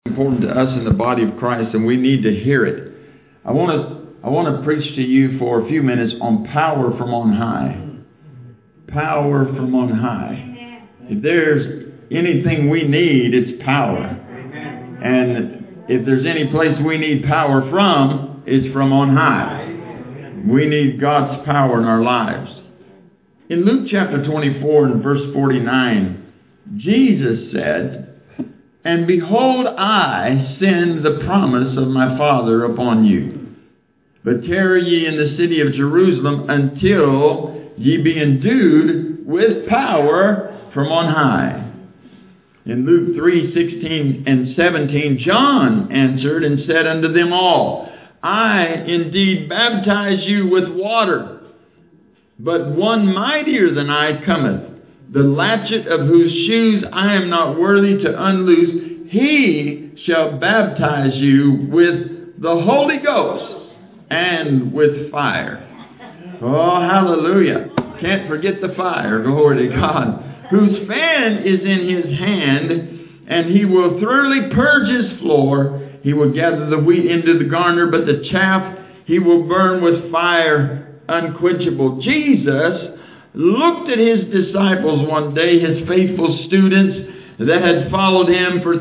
Important to us in the body of Christ, and we need to hear it. I want to preach to you for a few minutes on power from on high. Power from on high. If there's anything we need, it's power. And if there's any place we need power from, it's from on high. We need God's power in our lives. In Luke chapter 24 and verse 49, Jesus said, "And behold, I send the promise of my Father upon you. But tarry ye in the city of Jerusalem until ye be endued with power from on high." In Luke 3:16 and 17, John answered and said unto them all, "I indeed baptize you with water, but one mightier than I cometh, the latchet of whose shoes I am not worthy to unloose. He shall baptize you with the Holy Ghost and with fire." Oh, hallelujah. Can't forget the fire. Glory to God. "Whose fan is in his hand, and he will thoroughly purge his floor. He will gather the wheat into the garner, but the chaff he will burn with fire unquenchable." Jesus looked at his disciples one day, his faithful students that had followed him for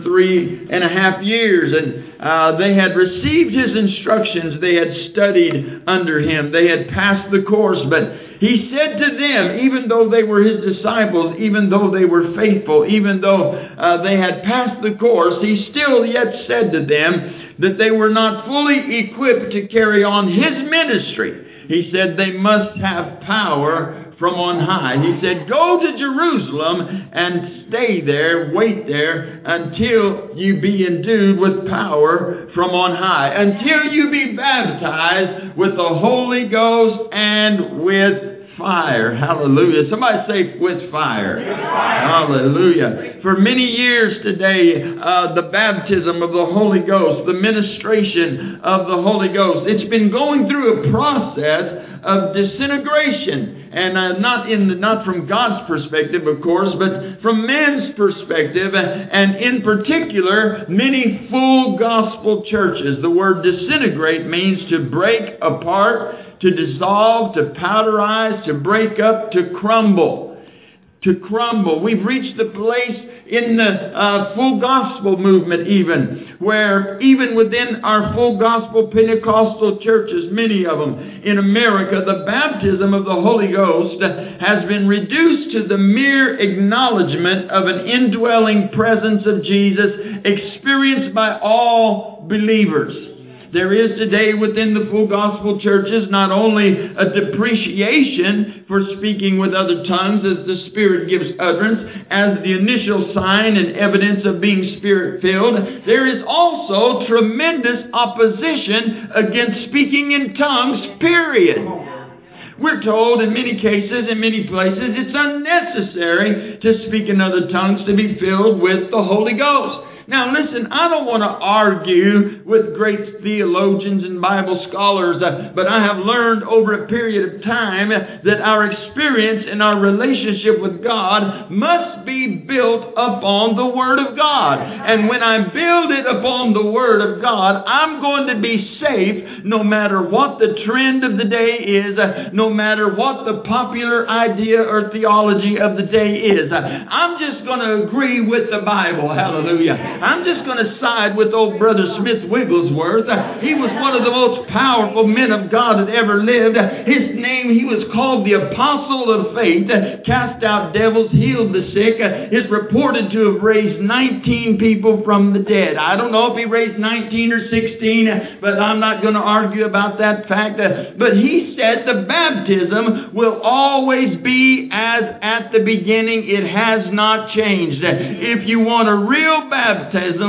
3.5 years, and they had received his instructions. They had studied under him. They had passed the course, but he said to them, even though they were his disciples, even though they were faithful, even though they had passed the course, he still yet said to them that they were not fully equipped to carry on his ministry. He said they must have power from on high. He said, "Go to Jerusalem and stay there, wait there, until you be endued with power from on high. Until you be baptized with the Holy Ghost and with fire." Hallelujah. Somebody say, "with fire." Hallelujah. For many years today, the baptism of the Holy Ghost, the ministration of the Holy Ghost, it's been going through a process of disintegration. And not from God's perspective, of course, but from man's perspective, and in particular, many full gospel churches. The word disintegrate means to break apart, to dissolve, to powderize, to break up, to crumble. To crumble. We've reached the place in the full gospel movement even, where even within our full gospel Pentecostal churches, many of them in America, the baptism of the Holy Ghost has been reduced to the mere acknowledgement of an indwelling presence of Jesus experienced by all believers. There is today within the full gospel churches not only a depreciation for speaking with other tongues as the Spirit gives utterance, as the initial sign and evidence of being Spirit-filled, there is also tremendous opposition against speaking in tongues, period. We're told in many cases, in many places, it's unnecessary to speak in other tongues to be filled with the Holy Ghost. Now listen, I don't want to argue with great theologians and Bible scholars, but I have learned over a period of time that our experience and our relationship with God must be built upon the Word of God. And when I build it upon the Word of God, I'm going to be safe no matter what the trend of the day is, no matter what the popular idea or theology of the day is. I'm just going to agree with the Bible. Hallelujah. I'm just going to side with old Brother Smith Wigglesworth. He was one of the most powerful men of God that ever lived. His name, he was called the Apostle of Faith, cast out devils, healed the sick, is reported to have raised 19 people from the dead. I don't know if he raised 19 or 16, but I'm not going to argue about that fact. But he said the baptism will always be as at the beginning. It has not changed. If you want a real baptism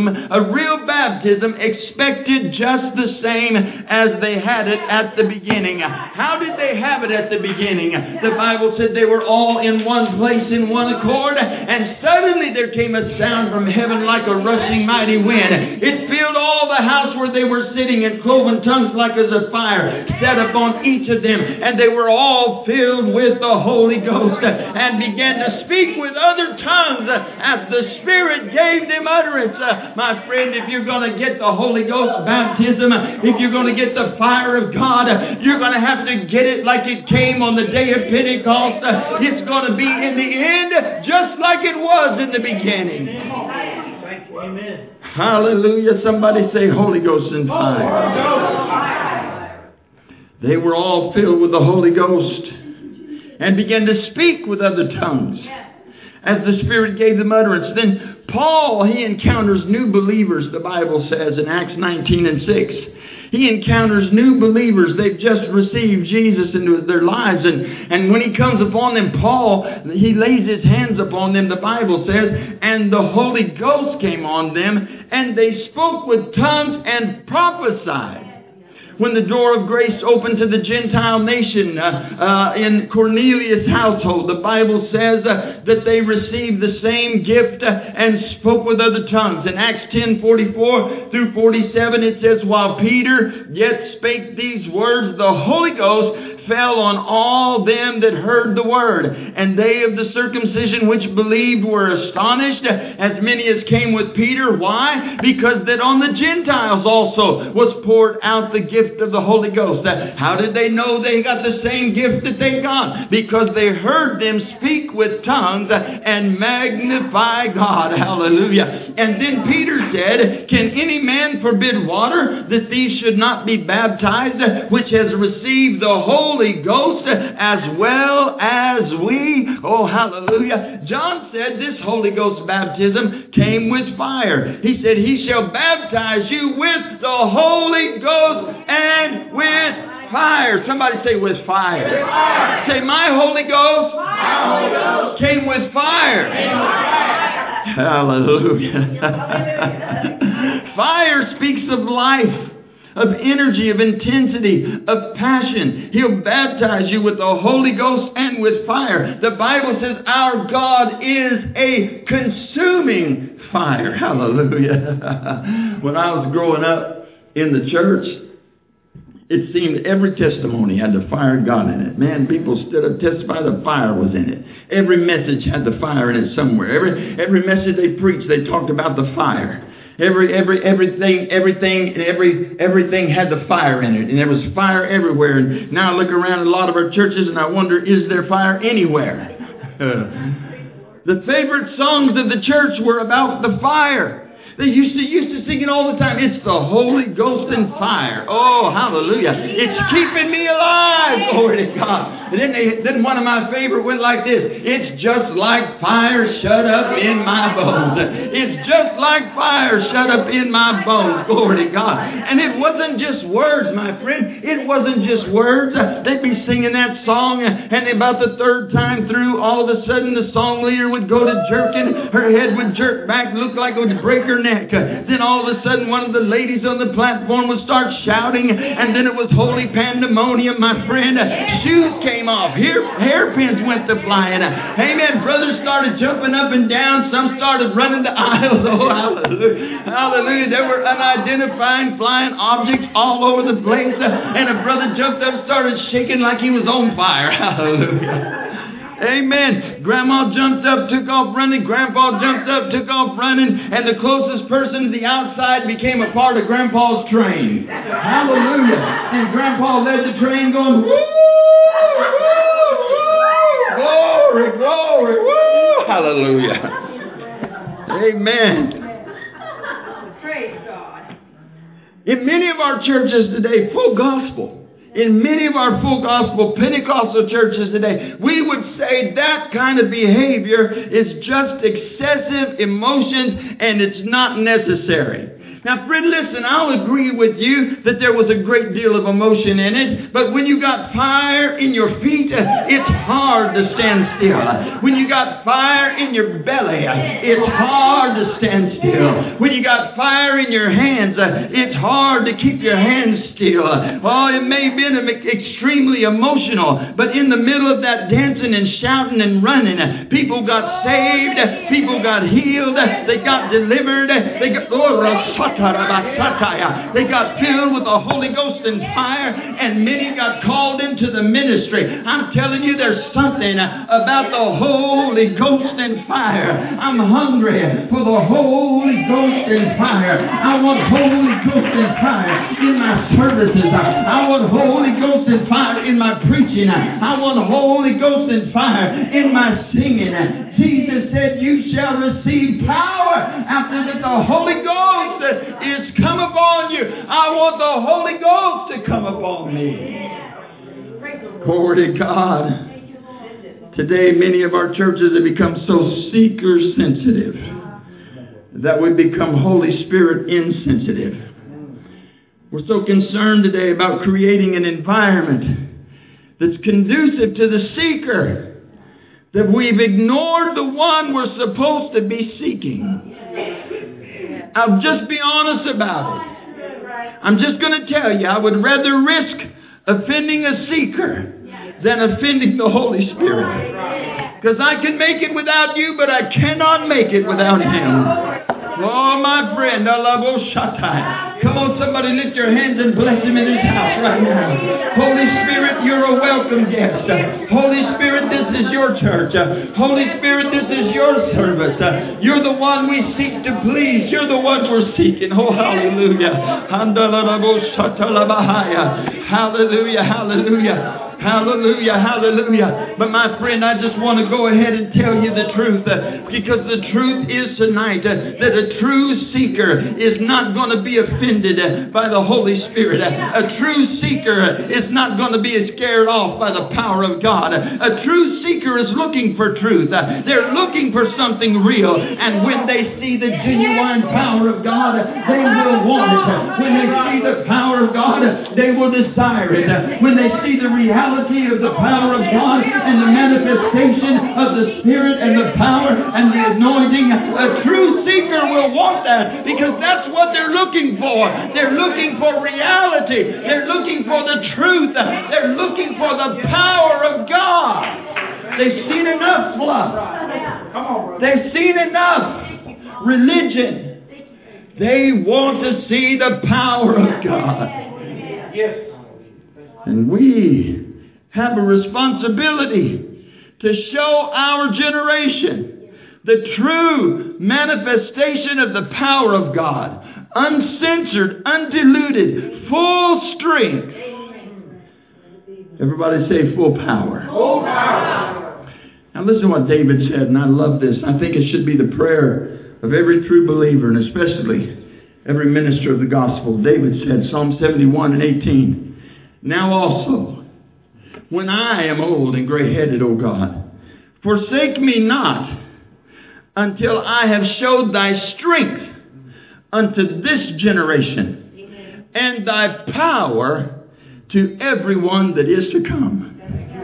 expected just the same as they had it at the beginning. How did they have it at the beginning? The Bible said they were all in one place in one accord, and suddenly there came a sound from heaven like a rushing mighty wind. It filled all all the house where they were sitting, and cloven tongues like as a fire set upon each of them. And they were all filled with the Holy Ghost and began to speak with other tongues as the Spirit gave them utterance. My friend, if you're going to get the Holy Ghost baptism, if you're going to get the fire of God, you're going to have to get it like it came on the day of Pentecost. It's going to be in the end just like it was in the beginning. Amen. Hallelujah. Somebody say Holy Ghost and fire. They were all filled with the Holy Ghost and began to speak with other tongues as the Spirit gave them utterance. Then Paul, he encounters new believers, the Bible says in Acts 19 and 6. He encounters new believers. They've just received Jesus into their lives. And when he comes upon them, Paul, he lays his hands upon them, the Bible says, and the Holy Ghost came on them, and they spoke with tongues and prophesied. When the door of grace opened to the Gentile nation in Cornelius' household, the Bible says that they received the same gift and spoke with other tongues. In Acts 10:44 through 47, it says, while Peter yet spake these words, the Holy Ghost fell on all them that heard the word. And they of the circumcision which believed were astonished, as many as came with Peter. Why? Because that on the Gentiles also was poured out the gift of the Holy Ghost. How did they know they got the same gift that they got? Because they heard them speak with tongues and magnify God. Hallelujah. And then Peter said, can any man forbid water that these should not be baptized, which has received the Holy Ghost as well as we? Oh, hallelujah. John said this Holy Ghost baptism came with fire. He said, he shall baptize you with the Holy Ghost and with fire. Somebody say with fire. Fire. Say, my Holy Ghost, came with fire. Hallelujah. Fire speaks of life, of energy, of intensity, of passion. He'll baptize you with the Holy Ghost and with fire. The Bible says our God is a consuming fire. Hallelujah. When I was growing up in the church, it seemed every testimony had the fire of God in it. Man, people stood up, testified the fire was in it. Every message had the fire in it somewhere. Every message they preached, they talked about the fire. Everything had the fire in it, and there was fire everywhere. And now I look around at a lot of our churches, and I wonder, is there fire anywhere? The favorite songs of the church were about the fire. They used to sing it all the time. It's the Holy Ghost and fire. Oh, hallelujah. It's keeping me alive. Glory to God. And then one of my favorite went like this. It's just like fire shut up in my bones. It's just like fire shut up in my bones. Glory to God. And it wasn't just words, my friend. It wasn't just words. They'd be singing that song, and about the third time through, all of a sudden the song leader would go to jerking. Her head would jerk back, look like it would break her neck. Then all of a sudden one of the ladies on the platform would start shouting, and then it was holy pandemonium, my friend. Shoes came off. Hairpins went to flying. Amen. Brothers started jumping up and down. Some started running the aisles. Oh, hallelujah. Hallelujah. There were unidentified flying objects all over the place. And a brother jumped up, started shaking like he was on fire. Hallelujah. Amen. Grandma jumped up, took off running. Grandpa jumped up, took off running. And the closest person to the outside became a part of Grandpa's train. Hallelujah. And Grandpa led the train going, woo, woo, woo, glory, glory, woo, hallelujah. Amen. Praise God. In many of our churches today, full gospel. In many of our full gospel Pentecostal churches today, we would say that kind of behavior is just excessive emotions and it's not necessary. Now, friend, listen, I'll agree with you that there was a great deal of emotion in it, but when you got fire in your feet, it's hard to stand still. When you got fire in your belly, it's hard to stand still. When you got fire in your hands, it's hard to keep your hands still. Oh, it may have been extremely emotional, but in the middle of that dancing and shouting and running, people got saved, people got healed, they got delivered, they got... They got filled with the Holy Ghost and fire, and many got called into the ministry. I'm telling you, there's something about the Holy Ghost and fire. I'm hungry for the Holy Ghost and fire. I want Holy Ghost and fire in my services. I want Holy Ghost and fire in my preaching. I want Holy Ghost and fire in my singing. Jesus said, you shall receive power after that the Holy Ghost is come upon you. I want the Holy Ghost to come upon me. Glory to God. Today, many of our churches have become so seeker sensitive that we become Holy Spirit insensitive. We're so concerned today about creating an environment that's conducive to the seeker that we've ignored the one we're supposed to be seeking. I'll just be honest about it. I'm just going to tell you, I would rather risk offending a seeker than offending the Holy Spirit. Because I can make it without you, but I cannot make it without Him. Oh, my friend, come on, somebody lift your hands and bless Him in His house right now. Holy Spirit, you're a welcome guest. Holy Spirit, this is your church. Holy Spirit, this is your service. You're the one we seek to please. You're the one we're seeking. Oh, hallelujah. Hallelujah, hallelujah. Hallelujah, hallelujah. But my friend, I just want to go ahead and tell you the truth, because the truth is tonight that a true seeker is not going to be offended by the Holy Spirit. A true seeker is not going to be scared off by the power of God. A true seeker is looking for truth. They're looking for something real. And when they see the genuine power of God, they will want it. When they see the power of God, they will desire it. When they see the reality of the power of God and the manifestation of the Spirit and the power and the anointing, a true seeker will want that, because that's what they're looking for. They're looking for reality. They're looking for the truth. They're looking for the power of God. They've seen enough fluff. They've seen enough religion. They want to see the power of God. And we have a responsibility to show our generation the true manifestation of the power of God. Uncensored, undiluted, full strength. Everybody say full power. Full power. Now listen to what David said, and I love this. I think it should be the prayer of every true believer, and especially every minister of the gospel. David said, Psalm 71 and 18, now also, when I am old and gray-headed, O God, forsake me not until I have showed thy strength unto this generation, and thy power to everyone that is to come.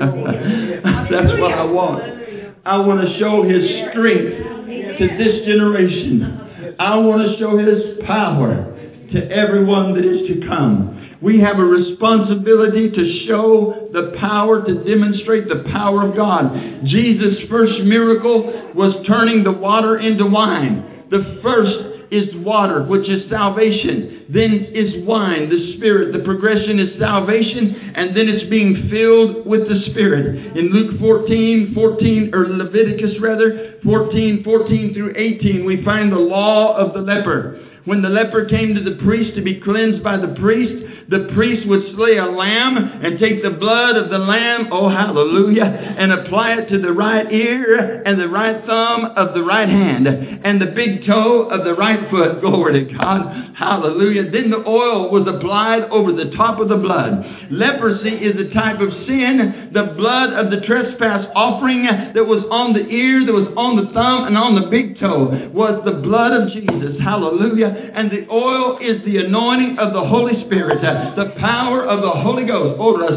That's what I want. I want to show His strength to this generation. I want to show His power to everyone that is to come. We have a responsibility to show the power, to demonstrate the power of God. Jesus' first miracle was turning the water into wine. The first is water, which is salvation. Then is wine, the Spirit. The progression is salvation, and then it's being filled with the Spirit. In Luke 14, or Leviticus rather, 14 through 18, we find the law of the leper. When the leper came to the priest to be cleansed by the priest would slay a lamb and take the blood of the lamb, oh hallelujah, and apply it to the right ear and the right thumb of the right hand and the big toe of the right foot. Glory to God. Hallelujah. Then the oil was applied over the top of the blood. Leprosy is a type of sin. The blood of the trespass offering that was on the ear, that was on the thumb, and on the big toe was the blood of Jesus. Hallelujah. And the oil is the anointing of the Holy Spirit. The power of the Holy Ghost.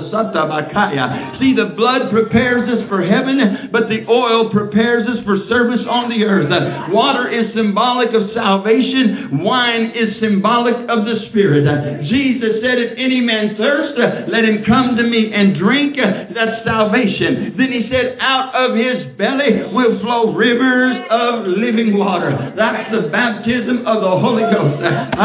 See, the blood prepares us for heaven, but the oil prepares us for service on the earth. Water is symbolic of salvation. Wine is symbolic of the Spirit. Jesus said, if any man thirst, let him come to me and drink. That's salvation. Then He said, out of his belly will flow rivers of living water. That's the baptism of the Holy Ghost.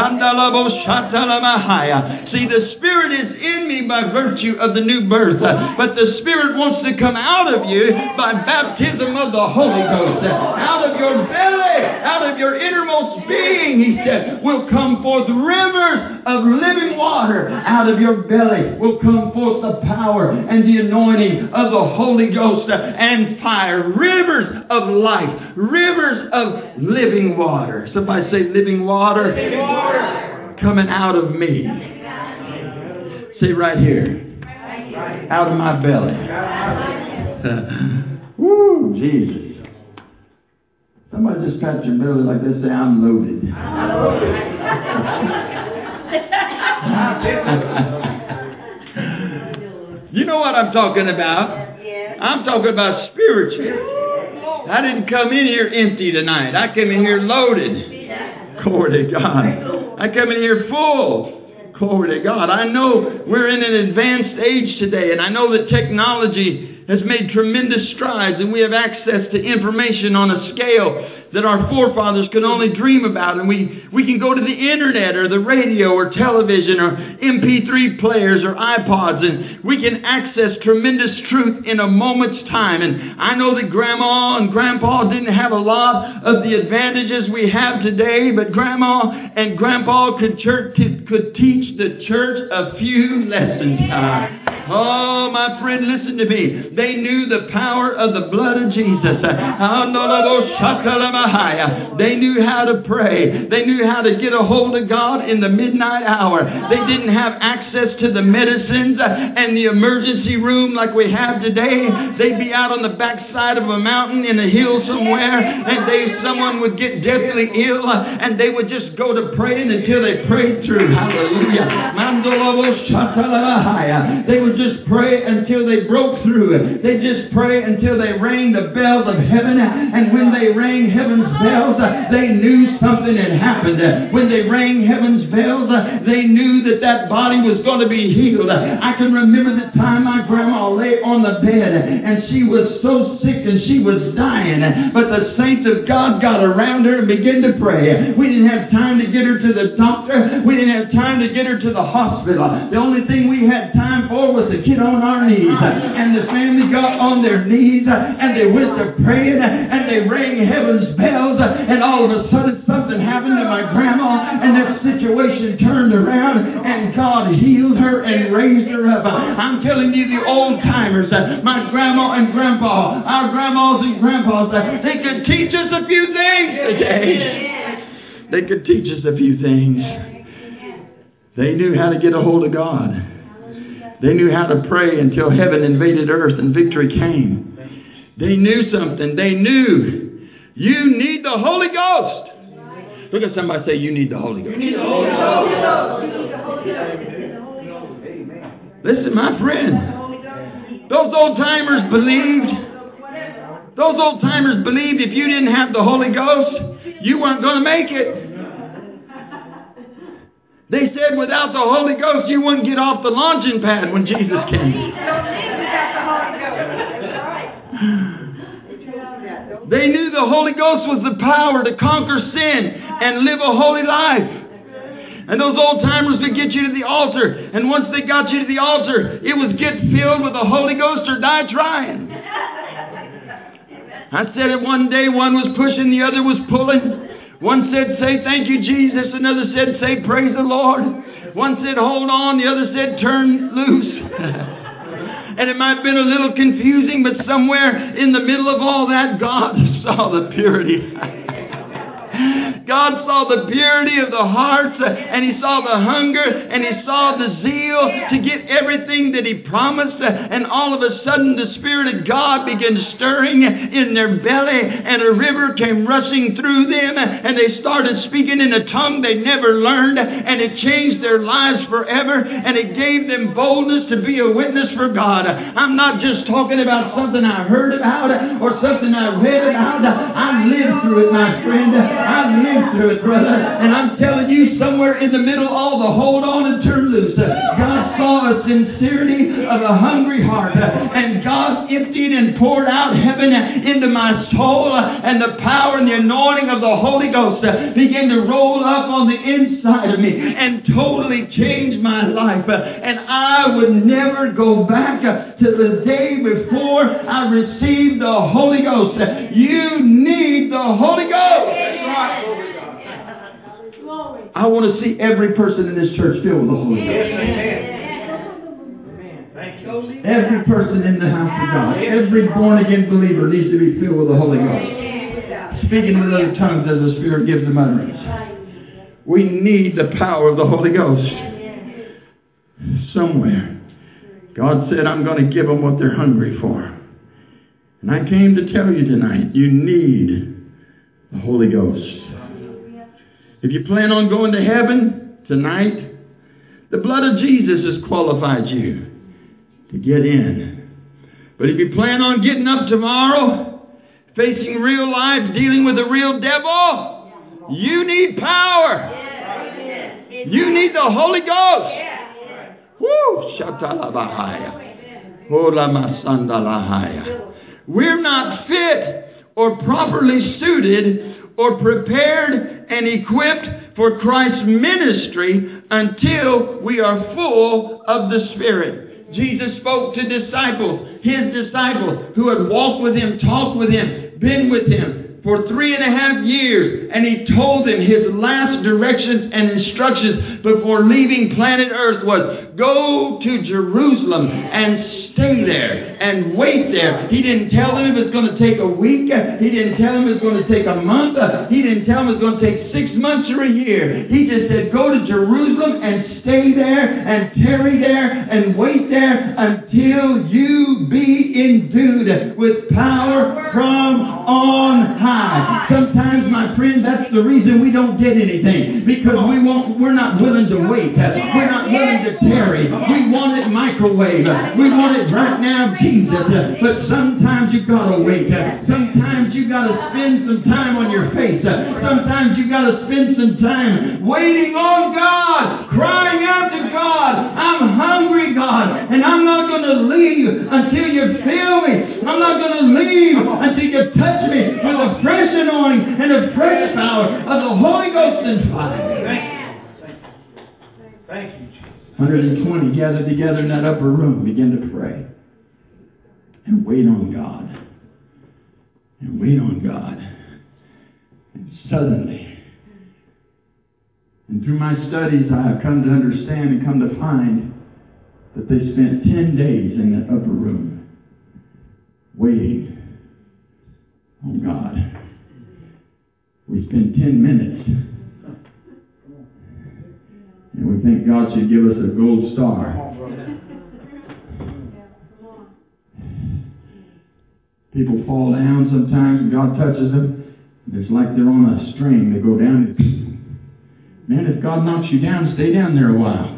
See, the Spirit is in me by virtue of the new birth, but the Spirit wants to come out of you by baptism of the Holy Ghost. Out of your belly, out of your innermost being, he said, will come forth rivers of living water. Out of your belly will come forth the power and the anointing of the Holy Ghost and fire. Rivers of life, rivers of living water. Somebody say living water. Living water. Coming out of me. Say right here. Out of my belly. Woo, Jesus. Somebody just pat your belly like this. Say, I'm loaded. You know what I'm talking about? I'm talking about spiritual. I didn't come in here empty tonight. I came in here loaded. Glory to God. I come in here full. Glory to God. I know we're in an advanced age today, and I know that technology has made tremendous strides, and we have access to information on a scale that our forefathers could only dream about. And we can go to the internet or the radio or television or MP3 players or iPods, and we can access tremendous truth in a moment's time. And I know that Grandma and Grandpa didn't have a lot of the advantages we have today, but Grandma and Grandpa could teach the church a few lessons. Oh, my friend, listen to me. They knew the power of the blood of Jesus. They knew how to pray. They knew how to get a hold of God in the midnight hour. They didn't have access to the medicines and the emergency room like we have today. They'd be out on the backside of a mountain in a hill somewhere, and someone would get deathly ill, and they would just go to praying until they prayed through. Hallelujah. They would just pray until they broke through. They just pray until they rang the bells of heaven. And when they rang heaven's bells, they knew something had happened. When they rang heaven's bells, they knew that body was going to be healed. I can remember the time my grandma lay on the bed and she was so sick and she was dying. But the saints of God got around her and began to pray. We didn't have time to get her to the doctor. We didn't have time to get her to the hospital. The only thing we had time for was to get on our knees. And the family got on their knees and they went to praying and they rang heaven's bells, and all of a sudden something happened to my grandma, and that situation turned around and God healed her and raised her up. I'm telling you, the old timers, my grandma and grandpa, our grandmas and grandpas, they could teach us a few things today. They could teach us a few things. They knew how to get a hold of God. They knew how to pray until heaven invaded earth and victory came. They knew something. They knew you need the Holy Ghost. Look at somebody, say, you need the Holy Ghost. You need the Holy Ghost. Listen, my friend. Those old timers believed. Those old timers believed if you didn't have the Holy Ghost, you weren't going to make it. They said without the Holy Ghost, you wouldn't get off the launching pad when Jesus came. They knew the Holy Ghost was the power to conquer sin and live a holy life. And those old timers would get you to the altar. And once they got you to the altar, it was get filled with the Holy Ghost or die trying. I said it one day, one was pushing, the other was pulling. One said, say thank you, Jesus. Another said, say praise the Lord. One said, hold on. The other said, turn loose. And it might have been a little confusing, but somewhere in the middle of all that, God saw the purity. God saw the purity of the hearts, and He saw the hunger, and He saw the zeal to get everything that He promised. And all of a sudden, the Spirit of God began stirring in their belly, and a river came rushing through them, and they started speaking in a tongue they never learned, and it changed their lives forever, and it gave them boldness to be a witness for God. I'm not just talking about something I heard about or something I read about. I lived through it, my friend. I've lived through it, brother. And I'm telling you, somewhere in the middle, all the hold on and turn loose. God saw a sincerity of a hungry heart. And God emptied and poured out heaven into my soul. And the power and the anointing of the Holy Ghost began to roll up on the inside of me and totally changed my life. And I would never go back to the day before I received the Holy Ghost. You need the Holy Ghost. I want to see every person in this church filled with the Holy Ghost. Every person in the house of God, every born-again believer needs to be filled with the Holy Ghost. Speaking with other tongues as the Spirit gives them utterance. We need the power of the Holy Ghost. Somewhere, God said, I'm going to give them what they're hungry for. And I came to tell you tonight, you need the Holy Ghost. If you plan on going to heaven tonight, the blood of Jesus has qualified you to get in. But if you plan on getting up tomorrow, facing real life, dealing with the real devil, you need power. You need the Holy Ghost. Woo! Shatalabahaya. Olamasandalahaya. We're not fit or properly suited or prepared and equipped for Christ's ministry until we are full of the Spirit. Jesus spoke to disciples, his disciples, who had walked with him, talked with him, been with him for 3.5 years. And he told them his last directions and instructions before leaving planet Earth was, go to Jerusalem and stay there and wait there. He didn't tell them it was going to take a week. He didn't tell them it was going to take a month. He didn't tell them it was going to take 6 months or a year. He just said, go to Jerusalem and stay there and tarry there and wait there until you be endued with power from on high. Sometimes, my friend, that's the reason we don't get anything, because we're not willing to wait. We're not willing to tarry. We want it microwave. We want it right now, Jesus. But sometimes you gotta wait. Sometimes you gotta spend some time on your face. Sometimes you gotta spend some time waiting on God, crying out to God. I'm hungry, God, and I'm not going to leave until you fill me. I'm not going to leave until you touch me with a fresh anointing and a fresh power of the Holy Ghost and fire. Thank you, Jesus. 120 gathered together in that upper room, began to pray and wait on God. And wait on God. And suddenly, and through my studies, I have come to understand and come to find that they spent 10 days in that upper room waiting on God. We spend 10 minutes and we think God should give us a gold star. People fall down sometimes and God touches them. It's like they're on a string. They go down and man, if God knocks you down, stay down there a while.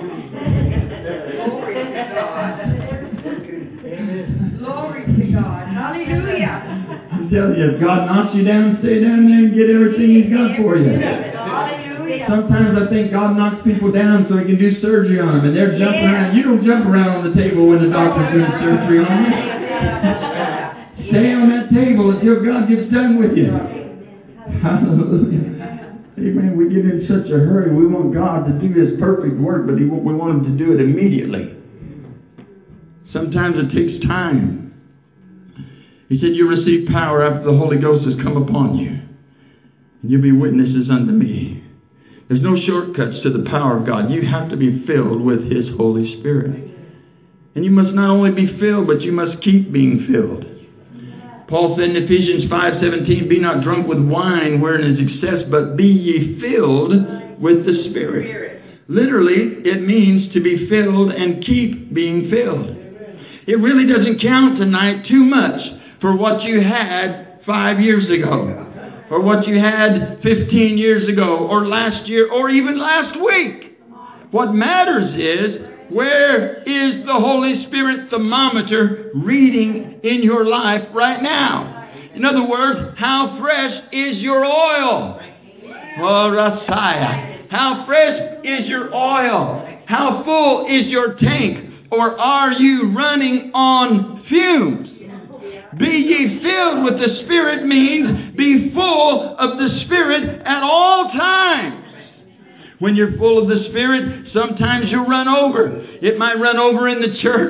Glory to God. Hallelujah. I tell you, if God knocks you down, stay down there and get everything He's got for you. Hallelujah. Sometimes I think God knocks people down so He can do surgery on them, and they're jumping around. You don't jump around on the table when the doctor's doing surgery on you. Stay on that table until God gets done with you. Hallelujah. Amen. We get in such a hurry. We want God to do His perfect work, but we want Him to do it immediately. Sometimes it takes time. He said, you receive power after the Holy Ghost has come upon you. And you'll be witnesses unto me. There's no shortcuts to the power of God. You have to be filled with His Holy Spirit. And you must not only be filled, but you must keep being filled. Paul said in Ephesians 5:17, be not drunk with wine wherein is excess, but be ye filled with the Spirit. Literally, it means to be filled and keep being filled. It really doesn't count tonight too much for what you had 5 years ago, or what you had 15 years ago, or last year, or even last week. What matters is, where is the Holy Spirit thermometer reading in your life right now? In other words, how fresh is your oil? Oh, Rasaya. How fresh is your oil? How full is your tank? Or are you running on fumes? Be ye filled with the Spirit means be full of the Spirit at all times. When you're full of the Spirit, sometimes you'll run over. It might run over in the church.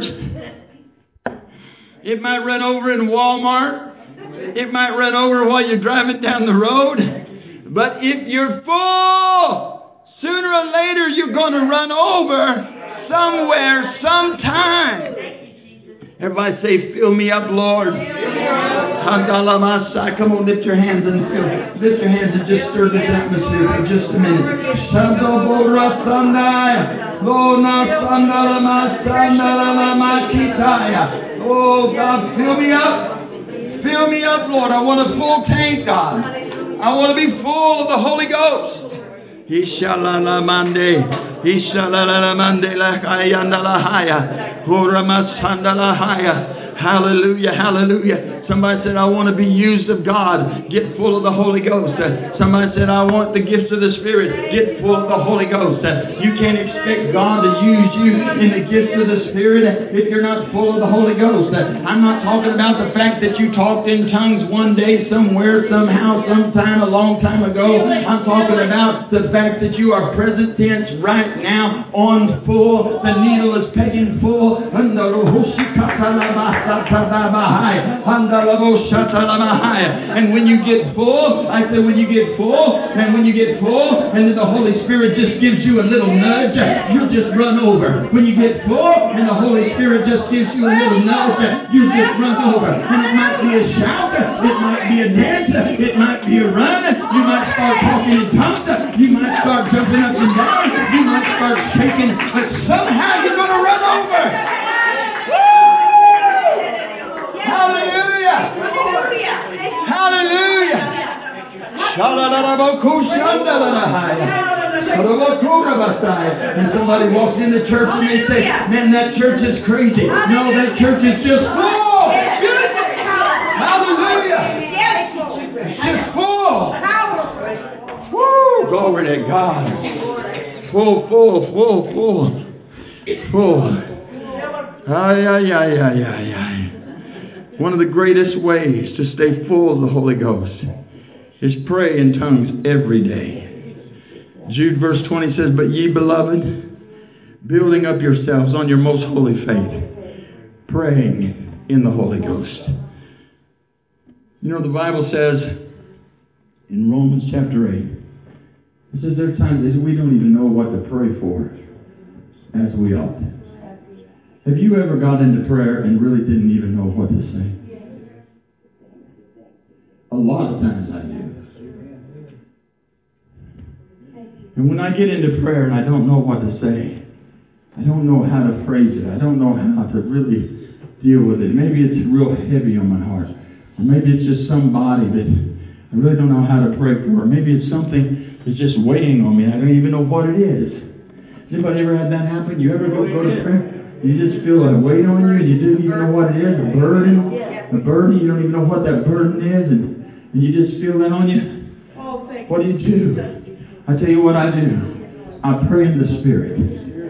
It might run over in Walmart. It might run over while you're driving down the road. But if you're full, sooner or later you're going to run over somewhere, sometime. Everybody say, fill me up, Lord. Come on, lift your hands and lift your hands and just stir this atmosphere for just a minute. Oh God, fill me up. Fill me up, Lord. I want a full tank, God. I want to be full of the Holy Ghost. Hallelujah, hallelujah. Somebody said, I want to be used of God. Get full of the Holy Ghost. Somebody said, I want the gifts of the Spirit. Get full of the Holy Ghost. You can't expect God to use you in the gifts of the Spirit if you're not full of the Holy Ghost. I'm not talking about the fact that you talked in tongues one day, somewhere, somehow, sometime, a long time ago. I'm talking about the fact that you are present tense right now, on full. The needle is pegging full. And when you get full, I said when you get full, and when you get full, and then the Holy Spirit just gives you a little nudge, you just run over. When you get full, and the Holy Spirit just gives you a little nudge, you just run over. And it might be a shout, it might be a dance, it might be a run, you might start talking in tongues, you might start jumping up and down, you might start shaking, but somehow you're going to run over. Hallelujah! Hallelujah! And somebody walks in the church and they say, man, that church is crazy. No, that church is just full. Hallelujah! It's just full. Woo! Glory to God. Full. One of the greatest ways to stay full of the Holy Ghost is pray in tongues every day. Jude verse 20 says, but ye beloved, building up yourselves on your most holy faith, praying in the Holy Ghost. You know, the Bible says in Romans chapter 8, it says there are times that we don't even know what to pray for as we ought. Have you ever got into prayer and really didn't even know what to say? A lot of times I do. And when I get into prayer and I don't know what to say, I don't know how to phrase it. I don't know how to really deal with it. Maybe it's real heavy on my heart. Or maybe it's just somebody that I really don't know how to pray for. Or maybe it's something that's just weighing on me. I don't even know what it is. Anybody ever had that happen? You ever go to prayer? You just feel a weight on you and you didn't even know what it is, a burden, you don't even know what that burden is, and you just feel that on you. What do you do? I tell you what I do. I pray in the Spirit.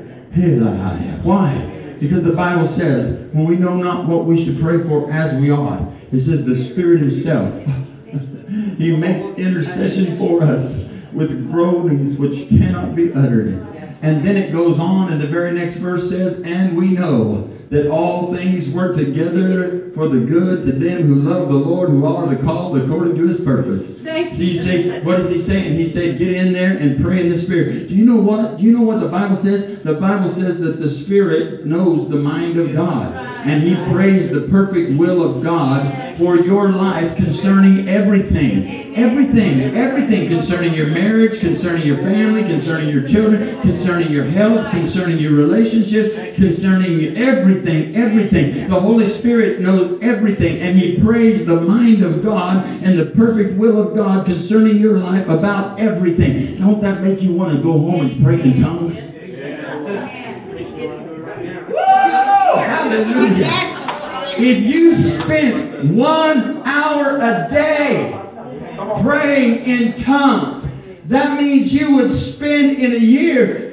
Why? Because the Bible says, when we know not what we should pray for as we ought, it says the Spirit Himself, He makes intercession for us with groanings which cannot be uttered. And then it goes on, and the very next verse says, and we know that all things work together for the good to them who love the Lord, who are the called according to His purpose. What is He saying? He said, get in there and pray in the Spirit. Do you know what the Bible says? The Bible says that the Spirit knows the mind of God. And He prays the perfect will of God for your life concerning everything. Everything concerning your marriage, concerning your family, concerning your children, concerning your health, concerning your relationships, concerning everything. The Holy Spirit knows everything, and He prays the mind of God and the perfect will of God concerning your life about everything. Don't that make you want to go home and pray in tongues? Woo! Hallelujah! If you spent 1 hour a day praying in tongues, that means you would spend in a year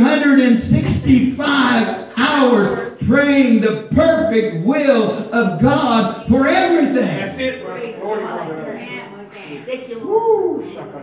365 hours praying the perfect will of God for everything. That's it, brother. Glory to God. Woo!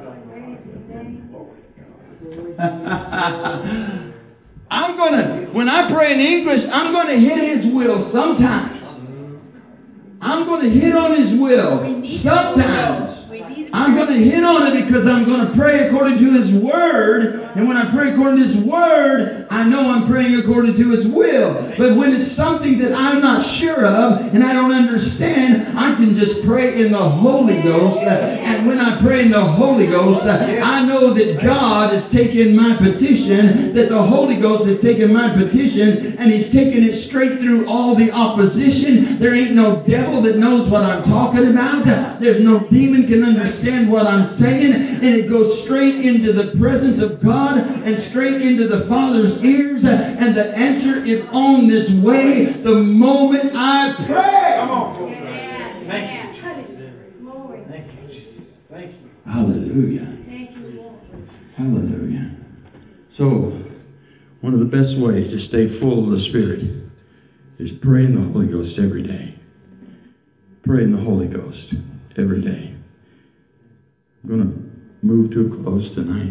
When I pray in English, I'm going to hit His will sometimes. I'm going to hit on His will sometimes. I'm going to hit on it because I'm going to pray according to His Word. And when I pray according to His Word, I know I'm praying according to His will. But when it's something that I'm not sure of and I don't understand, I can just pray in the Holy Ghost. And when I pray in the Holy Ghost, I know that God has taken my petition, that the Holy Ghost has taken my petition, and He's taken it straight through all the opposition. There ain't no devil that knows what I'm talking about. There's no demon can understand what I'm saying, and it goes straight into the presence of God and straight into the Father's ears, and the answer is on this way the moment I pray. Come on, folks. Thank you. Thank you, Jesus. Thank you. Hallelujah. Hallelujah. So, one of the best ways to stay full of the Spirit is pray in the Holy Ghost every day. Pray in the Holy Ghost every day. I'm going to move to a close tonight.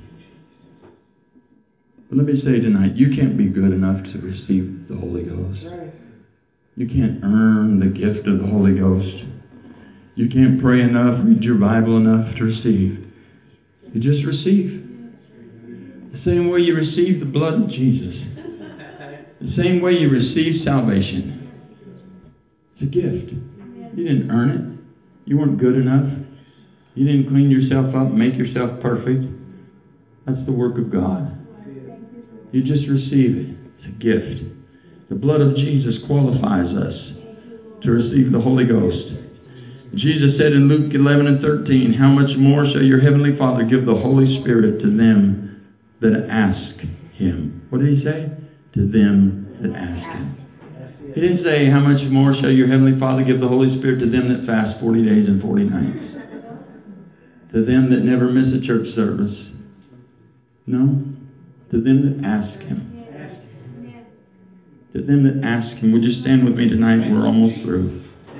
But let me say tonight, you can't be good enough to receive the Holy Ghost. You can't earn the gift of the Holy Ghost. You can't pray enough, read your Bible enough to receive. You just receive. The same way you receive the blood of Jesus. The same way you receive salvation. It's a gift. You didn't earn it. You weren't good enough. You didn't clean yourself up, make yourself perfect. That's the work of God. You just receive it. It's a gift. The blood of Jesus qualifies us to receive the Holy Ghost. Jesus said in Luke 11:13, how much more shall your heavenly Father give the Holy Spirit to them that ask Him? What did He say? To them that ask Him. He didn't say, how much more shall your heavenly Father give the Holy Spirit to them that fast 40 days and 40 nights? To them that never miss a church service. No. To them that ask Him. To them that ask Him. Would you stand with me tonight? We're almost through.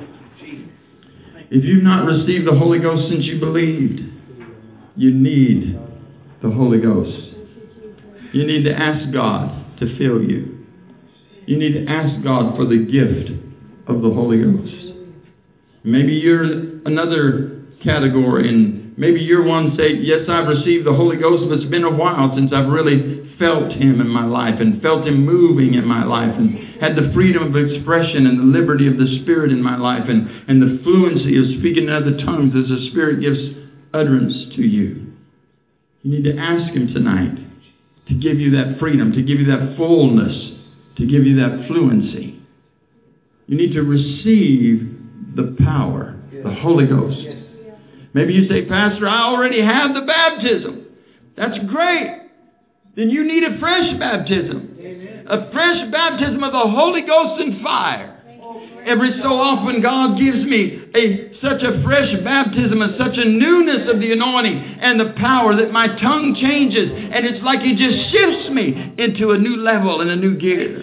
If you've not received the Holy Ghost since you believed, you need the Holy Ghost. You need to ask God to fill you. You need to ask God for the gift of the Holy Ghost. Maybe you're another category, and maybe you're one say, yes, I've received the Holy Ghost, but it's been a while since I've really felt Him in my life and felt Him moving in my life and had the freedom of expression and the liberty of the Spirit in my life and the fluency of speaking in other tongues as the Spirit gives utterance to you. You need to ask Him tonight to give you that freedom, to give you that fullness, to give you that fluency. You need to receive the power, the Holy Ghost. Maybe you say, Pastor, I already have the baptism. That's great. Then you need a fresh baptism. A fresh baptism of the Holy Ghost and fire. Every so often God gives me such a fresh baptism and such a newness of the anointing and the power that my tongue changes. And it's like He just shifts me into a new level and a new gear.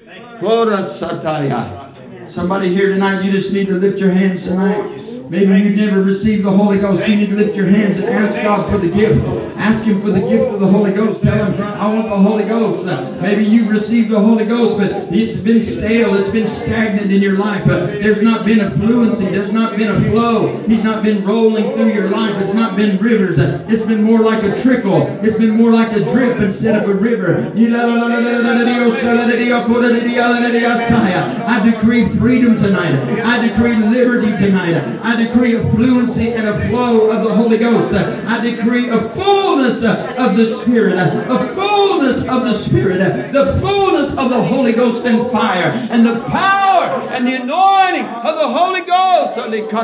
Somebody here tonight, you just need to lift your hands tonight. Maybe you've never received the Holy Ghost. You need to lift your hands and ask God for the gift. Ask Him for the gift of the Holy Ghost. Tell Him, I want the Holy Ghost. Maybe you've received the Holy Ghost, but it's been stale. It's been stagnant in your life. There's not been a fluency. There's not been a flow. He's not been rolling through your life. It's not been rivers. It's been more like a trickle. It's been more like a drip instead of a river. I decree freedom tonight. I decree liberty tonight. I decree a fluency and a flow of the Holy Ghost. I decree a fullness of the Spirit, a fullness of the Spirit, the fullness of the Holy Ghost and fire, and the power and and the anointing of the Holy Ghost.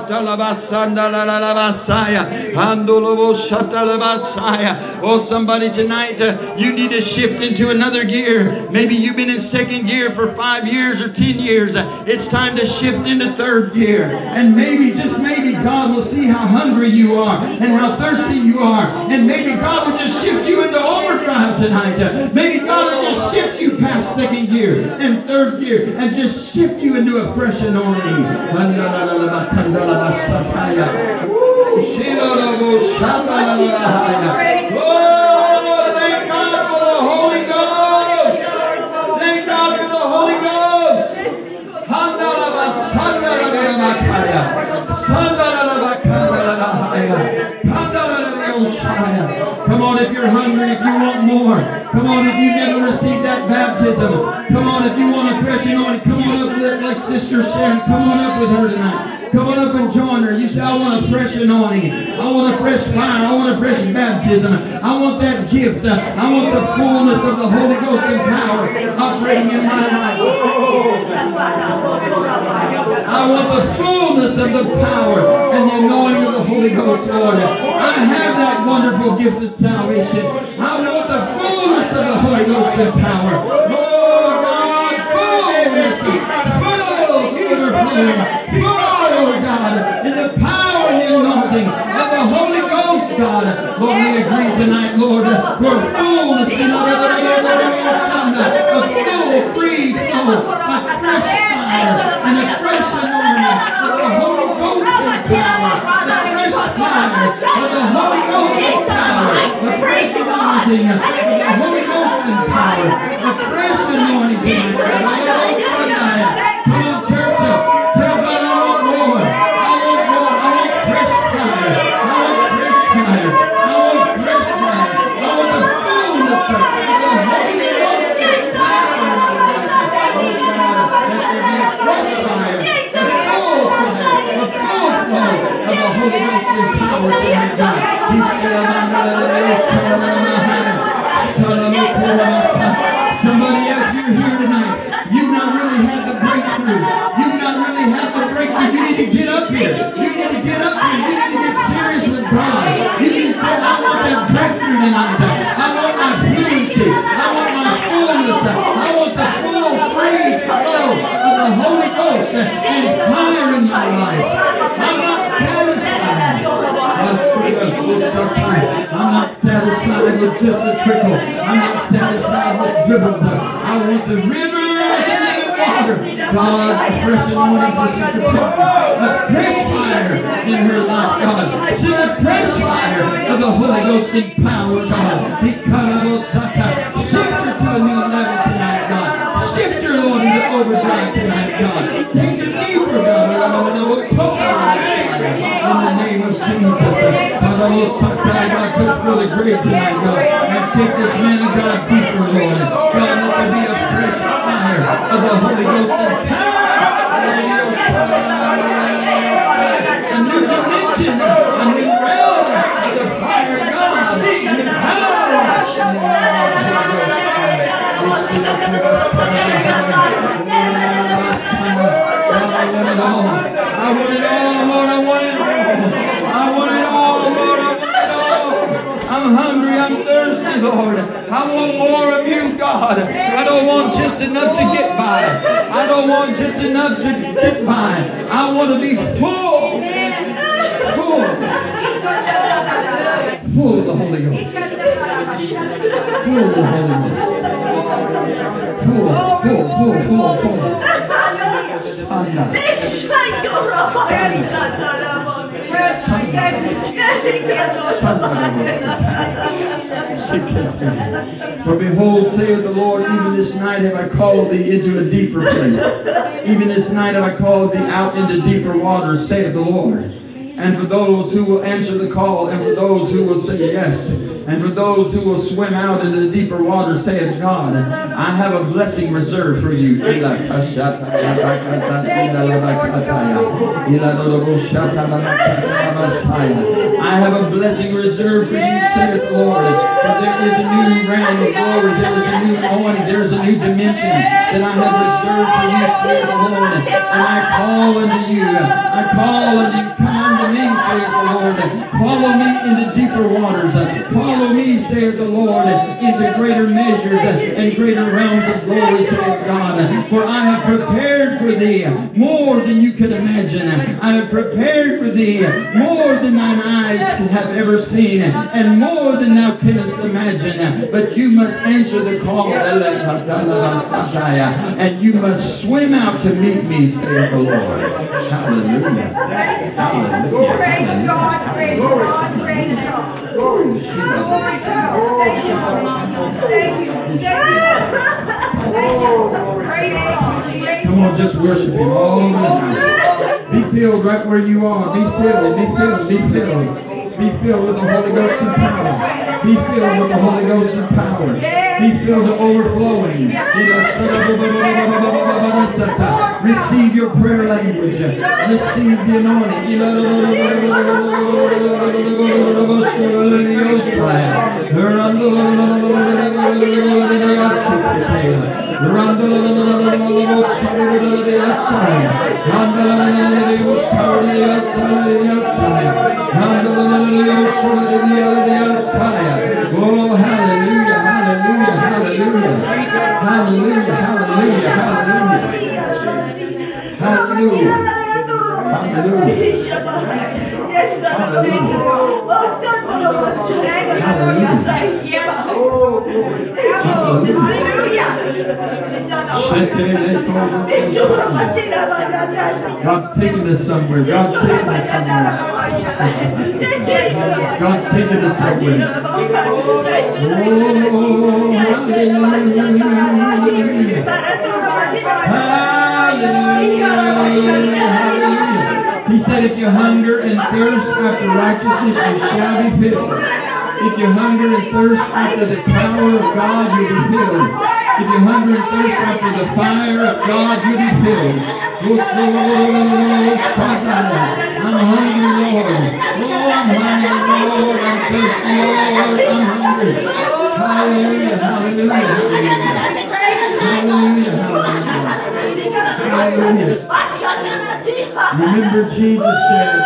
Oh, somebody tonight, you need to shift into another gear. Maybe you've been in second gear for 5 years or 10 years. It's time to shift into third gear. And maybe, just maybe, God will see how hungry you are and how thirsty you are. And maybe God will just shift you into overdrive tonight. Maybe God will just shift you past second gear and third gear and just shift you into a fresh anointing. Oh, thank God for the Holy Ghost. Thank God for the Holy Ghost. Come on, if you're hungry, if you want more. Come on, if you never received that baptism. Come on, if you want a fresh anointing. Come on up like Sister Sharon. Come on up with her tonight. Come on up and join her. You say, I want a fresh anointing. I want a fresh fire. I want a fresh baptism. I want that gift. I want the fullness of the Holy Ghost and power operating in my life. I want the fullness of the power and the anointing of the Holy Ghost, Lord. I have that wonderful gift of salvation. I want the fullness of the Holy Ghost and power. Oh, God, fullness. Oh, God, in the power and the anointing of the Holy Ghost, God. Lord, we agree tonight, Lord, for fullness in a full, free flow, a fresh fire and a fresh anointing of the Holy Ghost and power, the fresh fire of the Holy Ghost and power, the fresh anointing of the Holy Ghost and power, the fresh anointing tonight. Come on, church, tell God I want more. I want more. I want fresh fire. I want fresh fire. I want fresh fire. I want the fullness of the Holy Ghost and power. Oh God, let there be a fresh fire, a full fire, a full flow of the Holy Ghost and power tonight, God. Somebody else, you're here tonight. You've not really had the breakthrough. You've not really had the breakthrough. You need to get up here. You need to get up here. You need to get serious with God. You need to say, I want that breakthrough tonight. I want my purity. I want my fullness. I want the full, free flow of the Holy Ghost and fire in my life. I'm not satisfied. I'm not satisfied with just a trickle. I'm not satisfied with dribbles. I want the river of living water. God, fresh anointing for Sister Pippa. A fresh fire in her life, God. Send a fresh fire of the Holy Ghost in power, God. Shift her to a new level tonight, God. Shift her, Lord, into overdrive tonight, God. Take her deeper, God. In the name of Jesus. God, just for the grace tonight, God. And take this man of God deeper, Lord. God, let there be a fresh fire of the Holy Ghost and power. A new dimension, a new realm of the fire of God and the power of the I want it all, Lord. I want it all. I want it all, Lord. I want it all. I'm hungry. I'm thirsty, Lord. I want more of you, God. I don't want just enough to get by. I don't want just enough to get by. I want to be full. Full of the Holy Ghost. Full of the Holy Ghost. Full. For behold, saith the Lord, even this night have I called thee into a deeper place. Even this night have I called thee out into deeper waters, saith the Lord. And for those who will answer the call, and for those who will say yes, And for those who will swim out into the deeper waters, saith God, I have a blessing reserved for you. I have a blessing reserved for you, saith the Lord. For there is a new realm of glory, there is a new anointing, there is a new dimension that I have reserved for you, saith the Lord. And I call unto you, come unto me, saith the Lord. Follow me into deeper waters. Follow me, saith the Lord, into greater measures and greater realms of glory, saith God. For I have prepared for thee more than you can imagine. I have prepared for thee more than thine eyes have ever seen, and more than thou canst imagine. But you must answer the call, and you must swim out to meet me, saith the Lord. Hallelujah. Hallelujah. Praise God, praise God, praise God. Glory to God. Thank you. Come on, just worship Him all over the house. Be filled right where you are. Be filled, be filled, be filled. Be filled with the Holy Ghost and power. Be filled with the Holy Ghost and power. Be filled to overflowing. Receive your prayer language. Receive the anointing. Oh, hallelujah, hallelujah, hallelujah. Hallelujah, hallelujah, hallelujah. Hallelujah. God's taking us somewhere. God's taking us somewhere. God's taking us somewhere. He said, if you hunger and thirst after righteousness, you shall be filled. If you hunger and thirst after the power of God, you'll be filled. If you hunger and thirst after the fire of God, you'll be filled. I'm hungry, Lord. Oh, I'm hungry, Lord. I'm thirsty, Lord. I'm hungry. Hallelujah, hallelujah, hallelujah. Hallelujah, hallelujah. Remember Jesus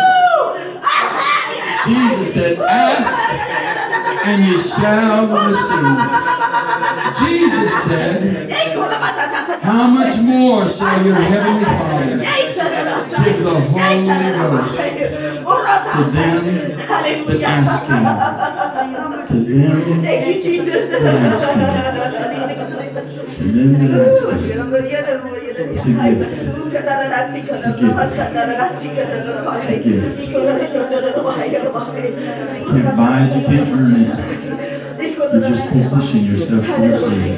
said, ask and you shall receive. Jesus said, how much more shall your heavenly Father give the Holy Ghost to them that ask Him? To them that ask Him. To them that You can't buy it, you can't earn it. You just position yourself to receive.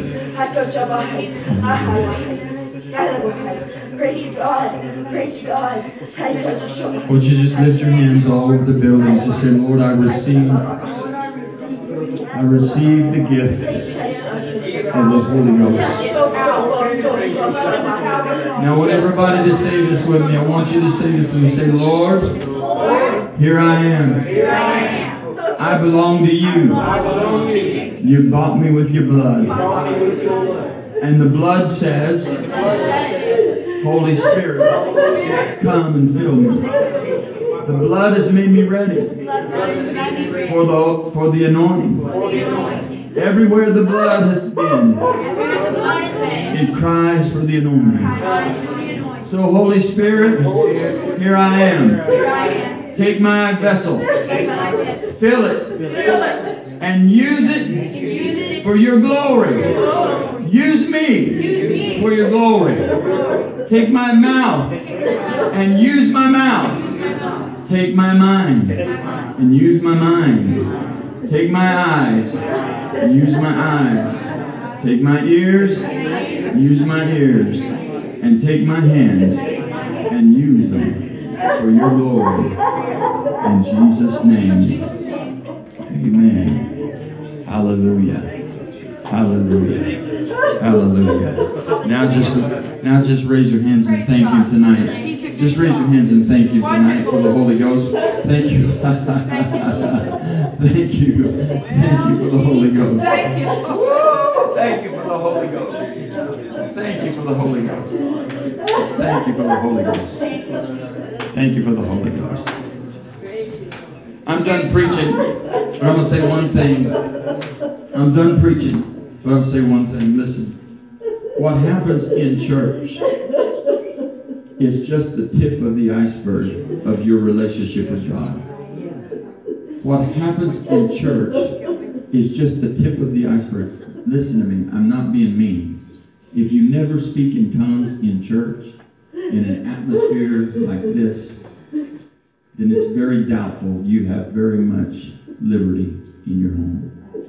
Praise God. Praise God. Would you just lift your hands all over the building and say, Lord, I receive the gift of the Holy Ghost. Now I want everybody to say this with me. I want you to say this with me. Say, Lord, here I am. I belong to you. You bought me with your blood. And the blood says, Holy Spirit, come and fill me. The blood has made me ready for the anointing. Everywhere the blood has been, it cries for the anointing. So Holy Spirit, here I am. Take my vessel, fill it, and use it for your glory. Use me for your glory. Take my mouth and use my mouth. Take my mind and use my mind. Take my eyes and use my eyes. Take my ears, use my ears. And take my hands and use them for your glory. In Jesus' name, amen. Hallelujah. Hallelujah. Hallelujah. Now just raise your hands and thank Him tonight. Just raise your hands and thank Him tonight for the Holy Ghost. Thank you. Thank you. Thank you for the Holy Ghost. Thank you. Thank you for the Holy Ghost. Thank you for the Holy Ghost. Thank you for the Holy Ghost. Thank you for the Holy Ghost. I'm done preaching, but I'm going to say one thing. I'm done preaching, but I'll say one thing. Listen. What happens in church is just the tip of the iceberg of your relationship with God. What happens in church is just the tip of the iceberg. Listen to me. I'm not being mean. If you never speak in tongues in church, in an atmosphere like this, then it's very doubtful you have very much liberty in your home.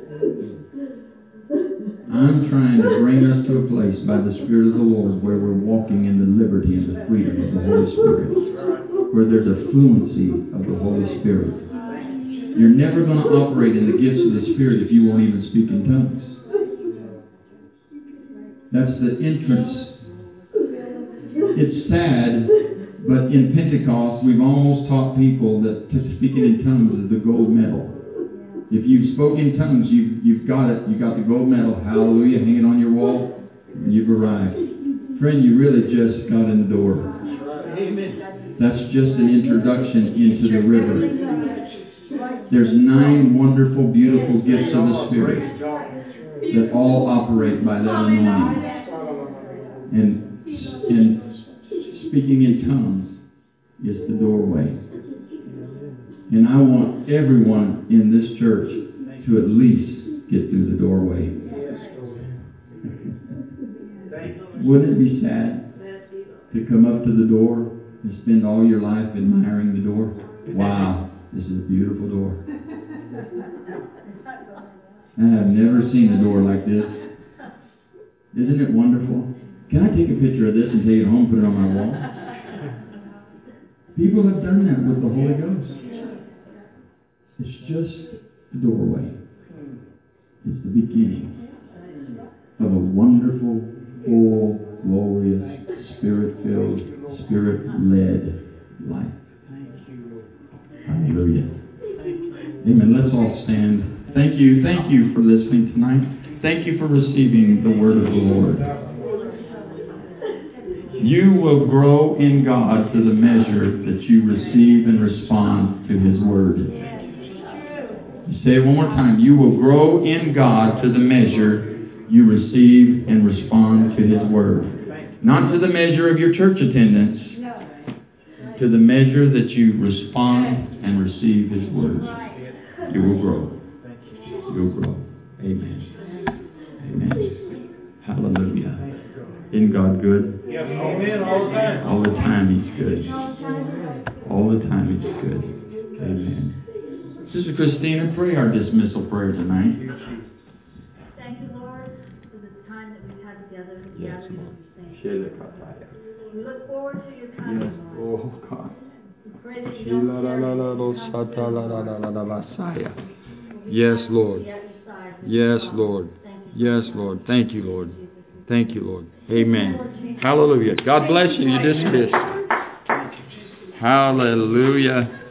I'm trying to bring us to a place by the Spirit of the Lord where we're walking in the liberty and the freedom of the Holy Spirit, where there's a fluency of the Holy Spirit. You're never going to operate in the gifts of the Spirit if you won't even speak in tongues. That's the entrance. It's sad, but in Pentecost, we've almost taught people that speaking in tongues is the gold medal. If you've spoken in tongues, you've got it. You got the gold medal. Hallelujah. Hang it on your wall. You've arrived. Friend, you really just got in the door. That's just an introduction into the river. There's 9 wonderful, beautiful gifts of the Spirit that all operate by that anointing. And speaking in tongues is the doorway. And I want everyone in this church to at least get through the doorway. Wouldn't it be sad to come up to the door and spend all your life admiring the door? Wow, this is a beautiful door. I have never seen a door like this. Isn't it wonderful? Can I take a picture of this and take it home and put it on my wall? People have done that with the Holy Ghost. It's just the doorway. It's the beginning of a wonderful, full, glorious, Spirit-filled, Spirit-led life. Hallelujah. Amen. Let's all stand. Thank you. Thank you for listening tonight. Thank you for receiving the word of the Lord. You will grow in God to the measure that you receive and respond to His word. Say it one more time. You will grow in God to the measure you receive and respond to His word. Not to the measure of your church attendance. To the measure that you respond and receive His word. You will grow. You'll grow. Amen. Amen. Hallelujah. Isn't God good? Yes, amen. All the time. All the time He's good. All the time He's good. Amen. Sister Christina, pray our dismissal prayer tonight. Thank you, Lord, for this time that we've had together. Yes, Lord. We look forward to your coming, Yes, Lord. oh God. We pray that you don't Yes, Lord. be at your side. Yes, Lord. Yes, Lord. Thank you, Lord. Thank you, Lord. Amen. Hallelujah. God bless you. You're dismissed. Hallelujah.